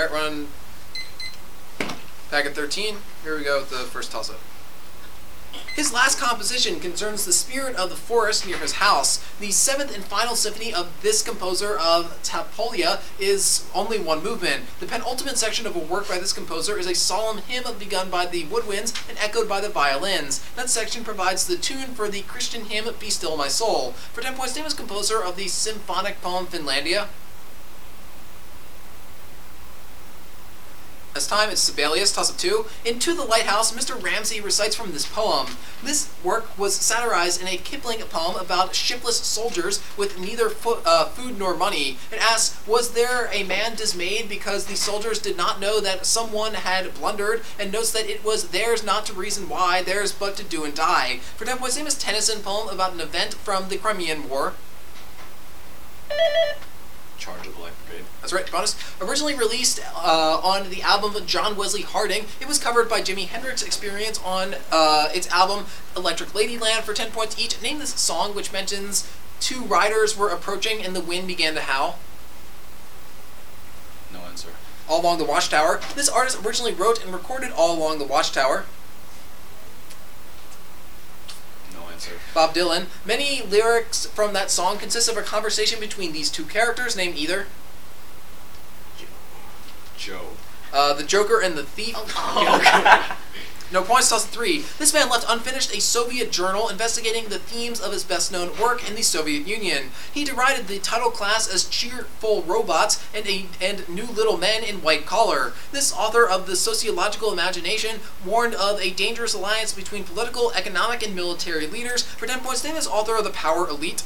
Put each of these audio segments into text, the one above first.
Alright, we're on packet 13. Here we go with the first toss-up. His last composition concerns the spirit of the forest near his house. The seventh and final symphony of this composer of Tapolia is only one movement. The penultimate section of a work by this composer is a solemn hymn begun by the woodwinds and echoed by the violins. That section provides the tune for the Christian hymn Be Still My Soul. For 10 points, name is composer of the symphonic poem Finlandia. This time it's Sibelius, toss-up 2. In To the Lighthouse, Mr. Ramsay recites from this poem. This work was satirized in a Kipling poem about shipless soldiers with neither food nor money. It asks, was there a man dismayed because the soldiers did not know that someone had blundered, and notes that it was theirs not to reason why, theirs but to do and die. For 10 points, name is Tennyson poem about an event from the Crimean War. Charge of the Light Brigade. That's right, bonus. Originally released on the album John Wesley Harding, it was covered by Jimi Hendrix Experience on its album Electric Ladyland. For 10 points each, name this song which mentions two riders were approaching and the wind began to howl. No answer. All Along the Watchtower. This artist originally wrote and recorded All Along the Watchtower. Bob Dylan. Many lyrics from that song consist of a conversation between these two characters. Name either. Joe. The Joker and the Thief. No points, toss 3. This man left unfinished a Soviet journal investigating the themes of his best-known work in the Soviet Union. He derided the title class as cheerful robots and new little men in white collar. This author of the Sociological Imagination warned of a dangerous alliance between political, economic, and military leaders. For 10 points, name is author of The Power Elite.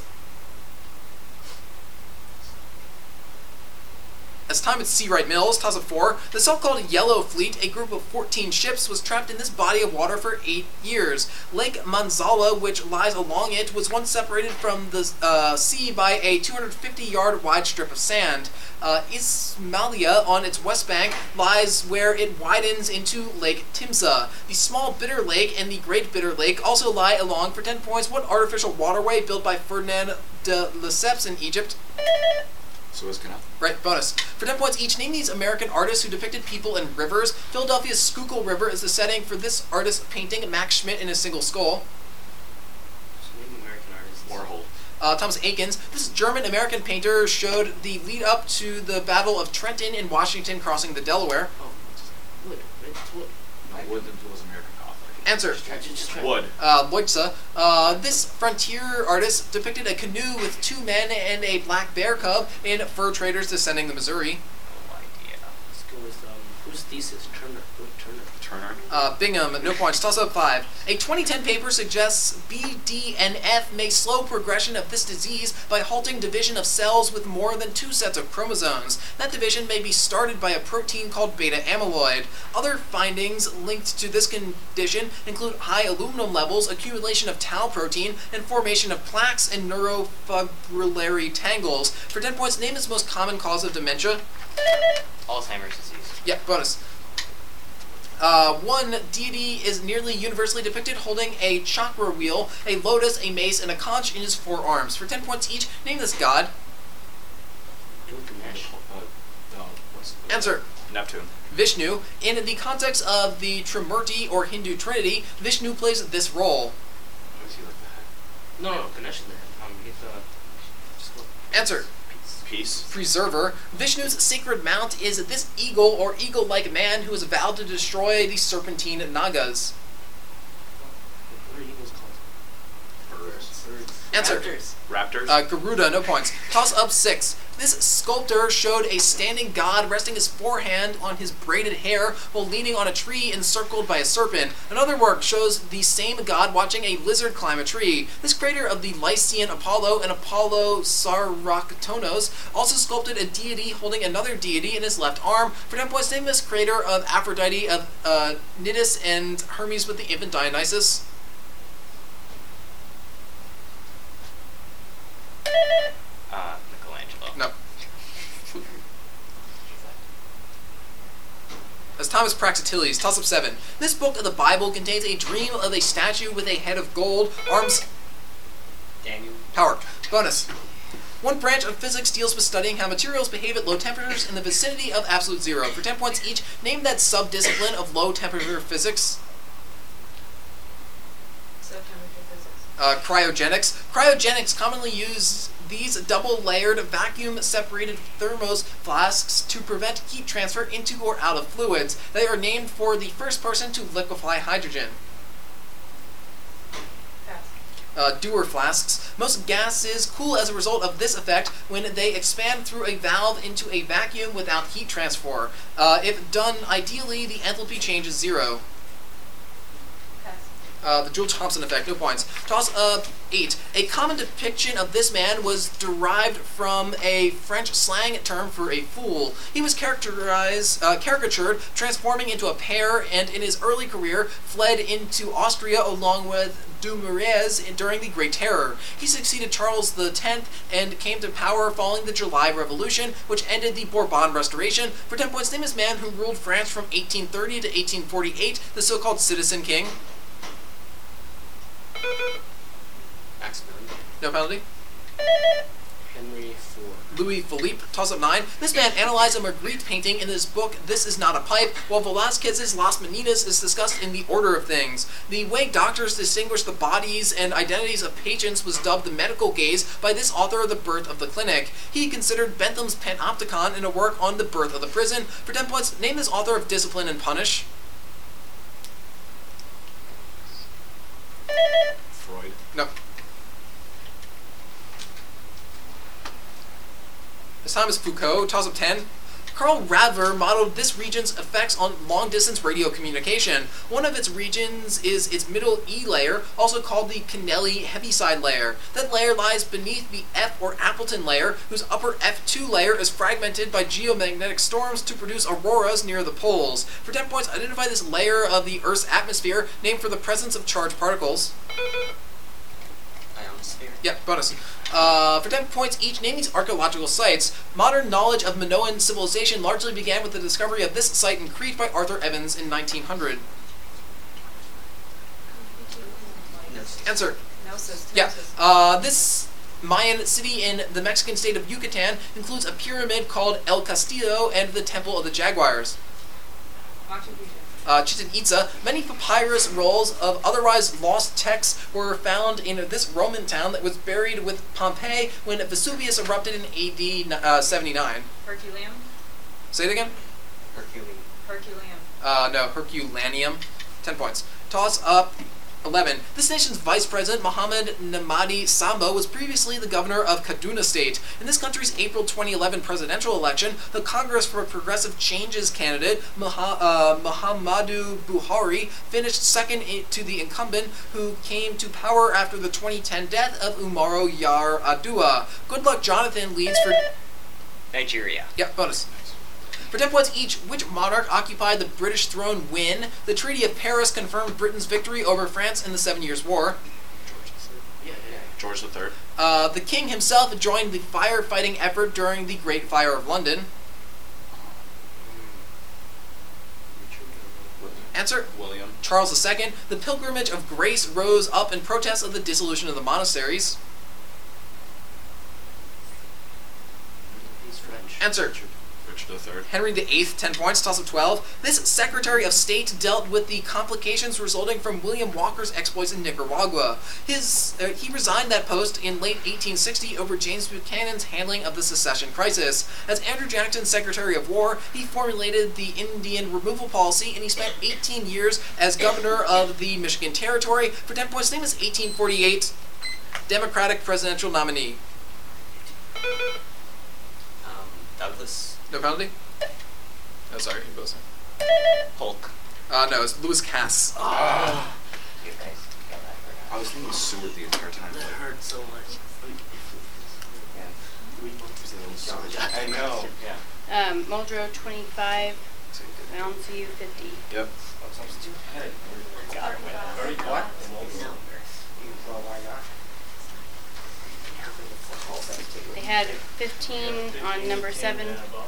As time, it's C. Wright Mills, toss-up 4. The so-called Yellow Fleet, a group of 14 ships, was trapped in this body of water for 8 years. Lake Manzala, which lies along it, was once separated from the sea by a 250-yard wide strip of sand. Ismailia, on its west bank, lies where it widens into Lake Timsa. The small Bitter Lake and the Great Bitter Lake also lie along. For 10 points, what artificial waterway built by Ferdinand de Lesseps in Egypt? Suez Canal. Right, bonus. For 10 points each, name these American artists who depicted people in rivers. Philadelphia's Schuylkill River is the setting for this artist's painting, Max Schmidt in his single skull. Name American artists. Warhol. Thomas Eakins. This German-American painter showed the lead up to the Battle of Trenton in Washington crossing the Delaware. Oh, wood. It's wood. No, wood was American Gothic. Answer. Wood. Leutze. This frontier artist depicted a canoe with 2 men and a black bear cub in fur traders descending the Missouri. No idea. Let's go with, whose thesis? Turner. Turner. Bingham, no points. Toss up 5. A 2010 paper suggests BDNF may slow progression of this disease by halting division of cells with more than 2 sets of chromosomes. That division may be started by a protein called beta amyloid. Other findings linked to this condition include high aluminum levels, accumulation of tau protein, and formation of plaques and neurofibrillary tangles. For 10 points, name its most common cause of dementia. Alzheimer's disease. Yeah, bonus. One deity is nearly universally depicted holding a chakra wheel, a lotus, a mace, and a conch in his forearms. For 10 points each, name this god. Gilgamesh. Answer. Neptune. Vishnu. In the context of the Trimurti or Hindu Trinity, Vishnu plays this role. Is he like the head? No, Ganesh is there. Answer. Peace. Preserver. Vishnu's sacred mount is this eagle or eagle-like man who is vowed to destroy the serpentine Nagas. What are eagles called? Birds. Answer. Raptors. Garuda, no points. Toss up 6. This sculptor showed a standing god resting his forehand on his braided hair while leaning on a tree encircled by a serpent. Another work shows the same god watching a lizard climb a tree. This creator of the Lycian Apollo and Apollo Saraktonos also sculpted a deity holding another deity in his left arm. For 10 points, name this creator of Aphrodite, of Nidus, and Hermes with the infant Dionysus. Michelangelo. No. As Thomas Praxiteles, toss up 7. This book of the Bible contains a dream of a statue with a head of gold, arms... Daniel. Power. Bonus. One branch of physics deals with studying how materials behave at low temperatures in the vicinity of absolute zero. For 10 points each, name that sub-discipline of low-temperature physics. Subtemperature physics. Cryogenics. Cryogenics commonly use these double-layered, vacuum-separated thermos flasks to prevent heat transfer into or out of fluids. They are named for the first person to liquefy hydrogen. Dewar flasks. Most gases cool as a result of this effect when they expand through a valve into a vacuum without heat transfer. If done ideally, the enthalpy change is 0. The Joule-Thomson effect, no points. Toss up 8. A common depiction of this man was derived from a French slang term for a fool. He was caricatured, transforming into a pear, and in his early career fled into Austria along with Dumouriez during the Great Terror. He succeeded Charles X and came to power following the July Revolution, which ended the Bourbon Restoration. For 10 points, name this man who ruled France from 1830 to 1848, the so-called Citizen King. Maximilian. No penalty. Henry IV. Louis Philippe, toss up 9. This man analyzed a Magritte painting in his book This Is Not a Pipe, while Velázquez's Las Meninas is discussed in The Order of Things. The way doctors distinguish the bodies and identities of patients was dubbed the medical gaze by this author of The Birth of the Clinic. He considered Bentham's Panopticon in a work on the birth of the prison. For 10 points, name this author of Discipline and Punish. Freud. No. This time is Foucault, toss up 10. Karl Radver modeled this region's effects on long-distance radio communication. One of its regions is its middle E layer, also called the Kennelly Heaviside layer. That layer lies beneath the F or Appleton layer, whose upper F2 layer is fragmented by geomagnetic storms to produce auroras near the poles. For 10 points, identify this layer of the Earth's atmosphere, named for the presence of charged particles. Ionosphere. Yeah, bonus. For 10 points each, name these archaeological sites. Modern knowledge of Minoan civilization largely began with the discovery of this site in Crete by Arthur Evans in 1900. Answer. Gnosis. Yeah. This Mayan city in the Mexican state of Yucatan includes a pyramid called El Castillo and the Temple of the Jaguars. Machu Picchu. Chichen Itza. Many papyrus rolls of otherwise lost texts were found in this Roman town that was buried with Pompeii when Vesuvius erupted in AD 79. Herculaneum. Say it again? Herculaneum. No, Herculaneum. 10 points. Toss up 11. This nation's vice president, Mohamed Namadi Samba, was previously the governor of Kaduna State. In this country's April 2011 presidential election, the Congress for Progressive Changes candidate, Muhammadu Buhari, finished second to the incumbent, who came to power after the 2010 death of Umaru Yar'Adua. Good luck, Jonathan leads for... Nigeria. Yeah, bonus. For 10 points each, which monarch occupied the British throne when the Treaty of Paris confirmed Britain's victory over France in the 7 Years' War? George III. The king himself joined the firefighting effort during the Great Fire of London. Answer. William. Charles II. The Pilgrimage of Grace rose up in protest of the dissolution of the monasteries. He's French. Answer. Richard III. Henry VIII, 10 points, toss of 12. This Secretary of State dealt with the complications resulting from William Walker's exploits in Nicaragua. He resigned that post in late 1860 over James Buchanan's handling of the secession crisis. As Andrew Jackson's Secretary of War, he formulated the Indian removal policy, and he spent 18 years as governor of the Michigan Territory. For 10 points, his name is 1848 Democratic presidential nominee. Douglas. No penalty? Oh, sorry, he goes. Hulk. No, it's Louis Cass. You guys got that I was thinking Seward the entire time. That hurt so much. I know. Yeah. Muldrow 25, Moundsview 50. Yep. What? They had 15 on number 7.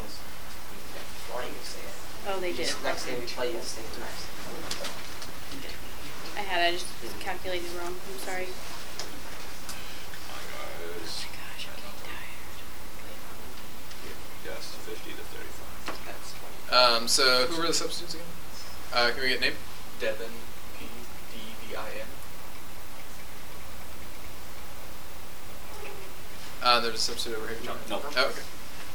Oh, they did. Next time we play, you stay tonight. I just calculated wrong. I'm sorry. Guys. Gosh, I'm getting tired. So who were the substitutes again? Can we get a name? Devin, P-D-V-I-N. There's a substitute over here. No. Oh, okay.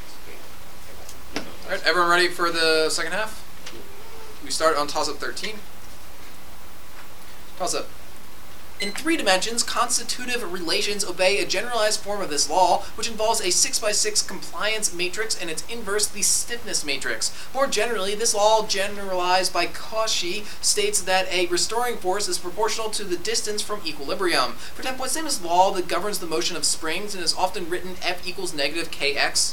All right, everyone ready for the second half? We start on toss-up 13. Toss-up. In 3 dimensions, constitutive relations obey a generalized form of this law, which involves a 6x6 compliance matrix and its inverse, the stiffness matrix. More generally, this law, generalized by Cauchy, states that a restoring force is proportional to the distance from equilibrium. For 10 points, same as law that governs the motion of springs and is often written F equals negative kx.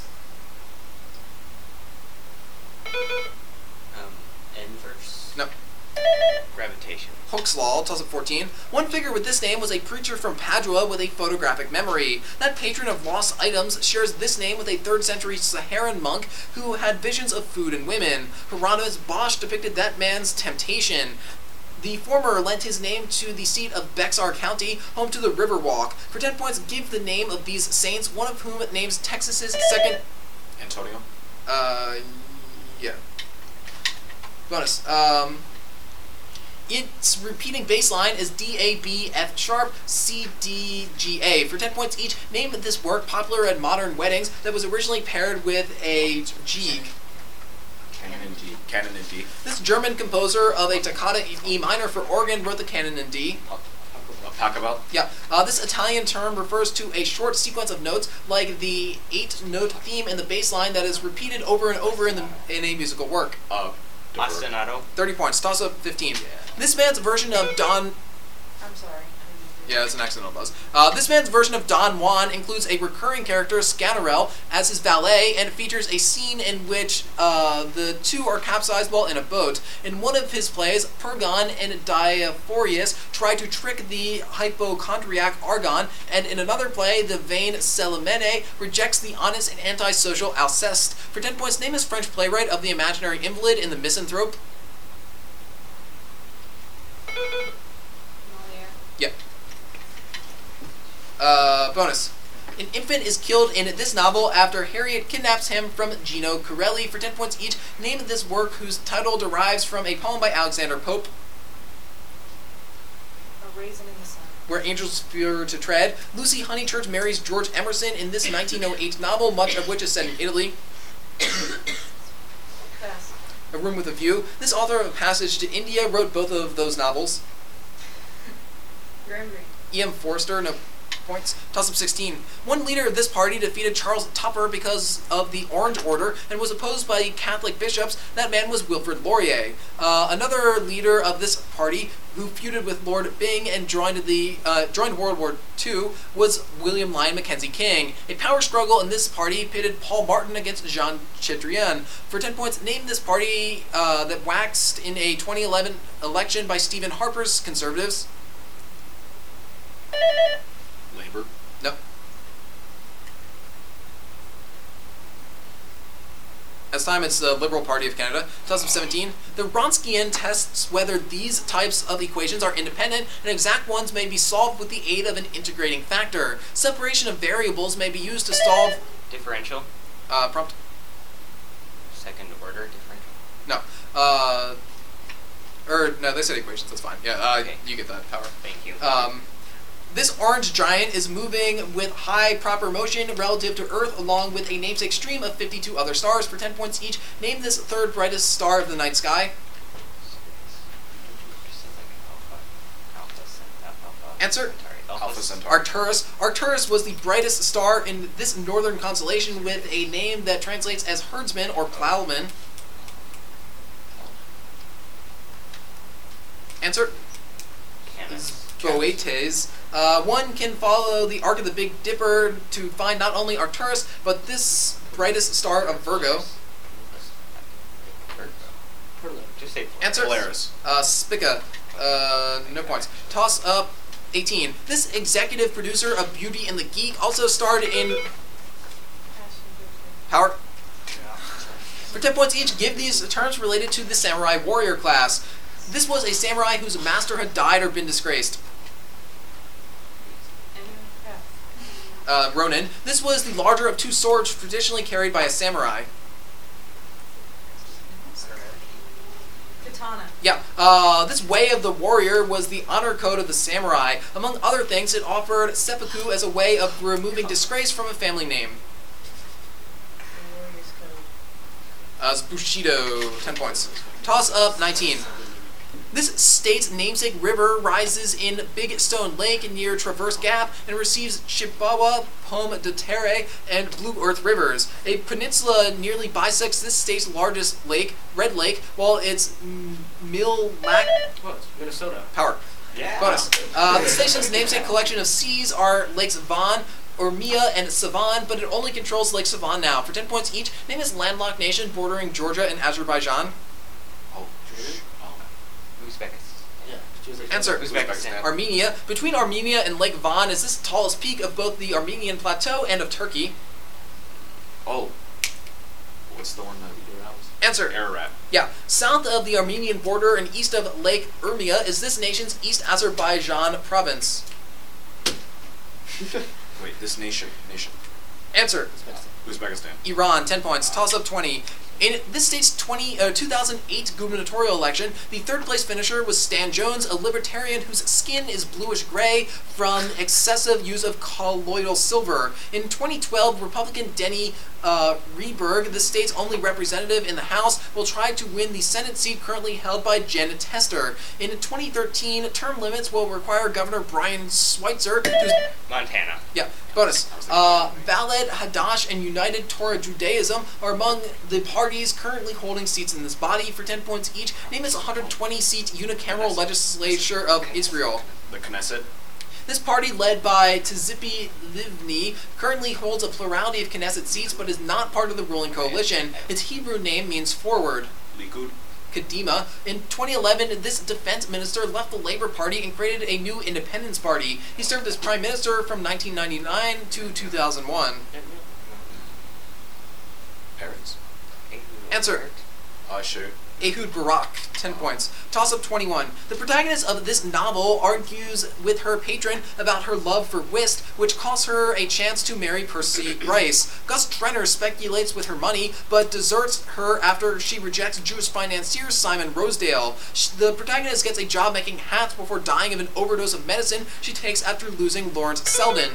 Inverse. No. Gravitation. Hooke's law, toss-up 14. One figure with this name was a preacher from Padua with a photographic memory. That patron of lost items shares this name with a 3rd century Saharan monk who had visions of food and women. Hieronymus Bosch depicted that man's temptation. The former lent his name to the seat of Bexar County, home to the Riverwalk. For 10 points, give the name of these saints, one of whom names Texas's second... Antonio. Yeah. Bonus. Its repeating bass line is D, A, B, F sharp, C, D, G, A. For 10 points each, name this work, popular at modern weddings, that was originally paired with a G. Canon in D. Canon in D. This German composer of a toccata in E minor for organ wrote the canon in D. Pachelbel. Yeah. This Italian term refers to a short sequence of notes, like the 8-note theme in the bass line that is repeated over and over in a musical work. Ostinato. 30 points. Toss up 15. This man's version of Don... I'm sorry. Yeah, it's an accidental buzz. This man's version of Don Juan includes a recurring character, Sganarelle, as his valet, and it features a scene in which the two are capsized while in a boat. In one of his plays, Purgon and Diaphorius try to trick the hypochondriac Argon, and in another play, the vain Celimene rejects the honest and antisocial Alceste. For 10 points, name his French playwright of the imaginary invalid in The Misanthrope. Moliere. Yep. Bonus. An infant is killed in this novel after Harriet kidnaps him from Gino Corelli. For 10 points each, name this work whose title derives from a poem by Alexander Pope. A Raisin in the Sun. Where Angels Fear to Tread. Lucy Honeychurch marries George Emerson in this 1908 novel, much of which is set in Italy. Pass. A Room with a View. This author of Passage to India wrote both of those novels. Graham Greene. E.M. Forster, no points. Toss up 16. One leader of this party defeated Charles Tupper because of the Orange Order and was opposed by Catholic bishops. That man was Wilfrid Laurier. Another leader of this party who feuded with Lord Byng and joined World War II was William Lyon Mackenzie King. A power struggle in this party pitted Paul Martin against Jean Chrétien. For 10 points, name this party that waxed in a 2011 election by Stephen Harper's Conservatives. Labor. No. This time it's the Liberal Party of Canada. 2017. The Wronskian tests whether these types of equations are independent, and exact ones may be solved with the aid of an integrating factor. Separation of variables may be used to solve... Differential. Prompt. Second order differential. No. No, they said equations, that's fine. Yeah, Okay. You get that power. Thank you. This orange giant is moving with high proper motion relative to Earth along with a namesake stream of 52 other stars. For 10 points each, name this 3rd brightest star of the night sky. Answer? Alpha Centauri. Arcturus. Arcturus was the brightest star in this northern constellation with a name that translates as herdsman or plowman. Answer? Canis. Boetes. One can follow the arc of the Big Dipper to find not only Arcturus, but this brightest star of Virgo. Just say Answer? Polaris. Spica. No points. Toss up 18. This executive producer of Beauty and the Geek also starred in... Ashton Kutcher. Howard? For 10 points each, give these terms related to the samurai warrior class. This was a samurai whose master had died or been disgraced. Ronin. This was the larger of 2 swords traditionally carried by a samurai. Katana. Yeah, this way of the warrior was the honor code of the samurai. Among other things, it offered seppuku as a way of removing disgrace from a family name. The Warrior's Code. It's Bushido, 10 points. Toss up 19. This state's namesake river rises in Big Stone Lake near Traverse Gap and receives Chippewa, Pomme de Terre, and Blue Earth rivers. A peninsula nearly bisects this state's largest lake, Red Lake, while its Mille-Lac Well, it's Minnesota. power. Yeah. Bonus. The station's namesake collection of seas are Lakes Vaughan, Ormia, and Savon, but it only controls Lake Savon now. For 10 points each, name this landlocked nation bordering Georgia and Azerbaijan. Oh, Uzbekistan. Answer. Uzbekistan. Armenia. Between Armenia and Lake Van is this tallest peak of both the Armenian Plateau and of Turkey. Oh. What's the one that we do out? Answer. Ararat. Yeah. South of the Armenian border and east of Lake Urmia is this nation's East Azerbaijan province. Wait, this nation. Answer. Uzbekistan. Iran, 10 points. Toss up 20. In this state's 2008 gubernatorial election, the third place finisher was Stan Jones, a libertarian whose skin is bluish gray from excessive use of colloidal silver. In 2012, Republican Denny Rehberg, the state's only representative in the House, will try to win the Senate seat currently held by Jen Tester. In 2013, term limits will require Governor Brian Schweitzer, who's Montana. yeah, bonus. Balad, Hadash, and United Torah Judaism are among the parties currently holding seats in this body. For 10 points each, name this 120-seat unicameral legislature of Israel. The Knesset. This party, led by Tzipi Livni, currently holds a plurality of Knesset seats, but is not part of the ruling coalition. Its Hebrew name means forward. Likud. Kadima. In 2011, this defense minister left the Labour Party and created a new independence party. He served as prime minister from 1999 to 2001. Parents. Answer. Sure. Ehud Barak, 10 points. Toss up 21. The protagonist of this novel argues with her patron about her love for whist, which costs her a chance to marry Percy Rice. Gus Trenner speculates with her money, but deserts her after she rejects Jewish financier Simon Rosedale. The protagonist gets a job making hats before dying of an overdose of medicine she takes after losing Lawrence Selden.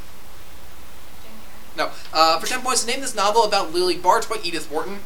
No. For 10 points, name this novel about Lily Bart by Edith Wharton.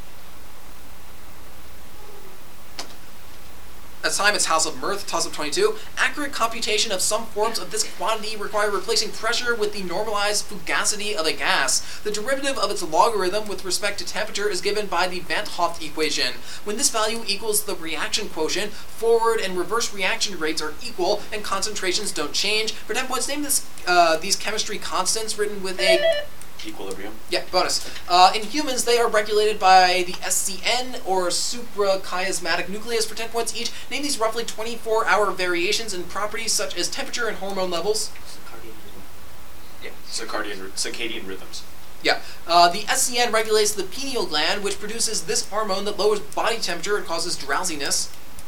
At the time, it's House of Mirth, toss up 22. Accurate computation of some forms of this quantity require replacing pressure with the normalized fugacity of a gas. The derivative of its logarithm with respect to temperature is given by the Van't Hoff equation. When this value equals the reaction quotient, forward and reverse reaction rates are equal and concentrations don't change. For 10 points, name this these chemistry constants written with a Equilibrium. yeah, bonus. In humans, they are regulated by the SCN, or suprachiasmatic nucleus. For 10 points each, name these roughly 24-hour variations in properties such as temperature and hormone levels. Yeah. Circadian rhythms. Yeah. The SCN regulates the pineal gland, which produces this hormone that lowers body temperature and causes drowsiness.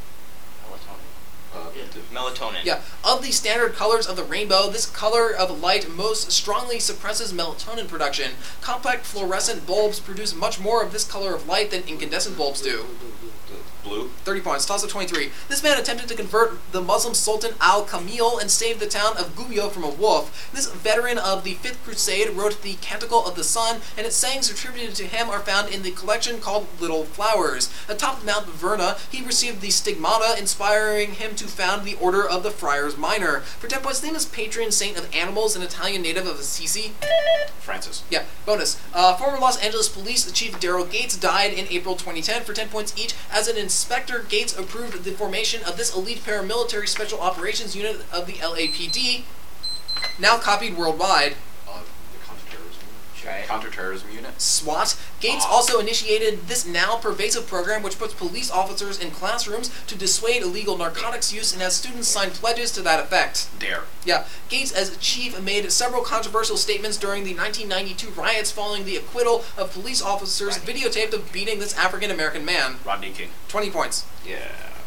Melatonin. Yeah. Of the standard colors of the rainbow, this color of light most strongly suppresses melatonin production. Compact fluorescent bulbs produce much more of this color of light than incandescent bulbs do. Blue. 30 points. Toss up 23. This man attempted to convert the Muslim Sultan Al-Kamil and save the town of Gubbio from a wolf. This veteran of the Fifth Crusade wrote the Canticle of the Sun, and its sayings attributed to him are found in the collection called Little Flowers. Atop Mount Verna, he received the stigmata, inspiring him to found the Order of the Friars Minor. For 10 points, name is patron saint of animals, an Italian native of Assisi. Francis. Yeah, bonus. Former Los Angeles Police Chief Daryl Gates died in April 2010. For 10 points each, as an Inspector Gates approved the formation of this elite paramilitary special operations unit of the LAPD, now copied worldwide. Try it. Counterterrorism unit. SWAT. Gates also initiated this now pervasive program which puts police officers in classrooms to dissuade illegal narcotics use and has students sign pledges to that effect. DARE. Yeah. Gates, as chief, made several controversial statements during the 1992 riots following the acquittal of police officers videotaped of beating this African-American man. Rodney King. 20 points. Yeah.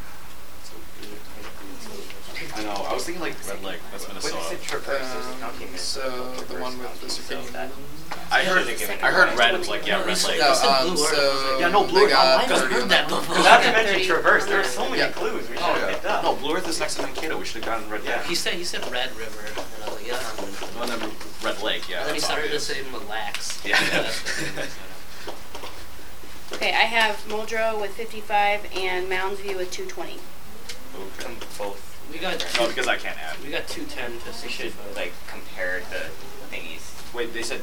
I know. I was thinking like Red Lake. That's What Minnesota. is it? Traverse is county, So, the one with the circadian that. rhythm. I heard red was like, yeah, Red Lake. No, Blue Earth. so Yeah, no, Blue they Earth. got I never 30 heard on that one. before. Not to mention 30. Traverse. There are so many Yeah. clues we should Oh, have picked yeah. up. No, Blue Earth is next to Mankato. We should have gotten Red Lake. Yeah. He said Red River, and I was like, yeah. And then Red Lake, yeah. And then he that's started obvious. to say Mille Lacs. Yeah. Okay, I have Muldrow with 55 and Mounds View with 220. Okay. Both. We got No, because I can't add. we got 210 to We should 65. like compare the thingies. Wait, they said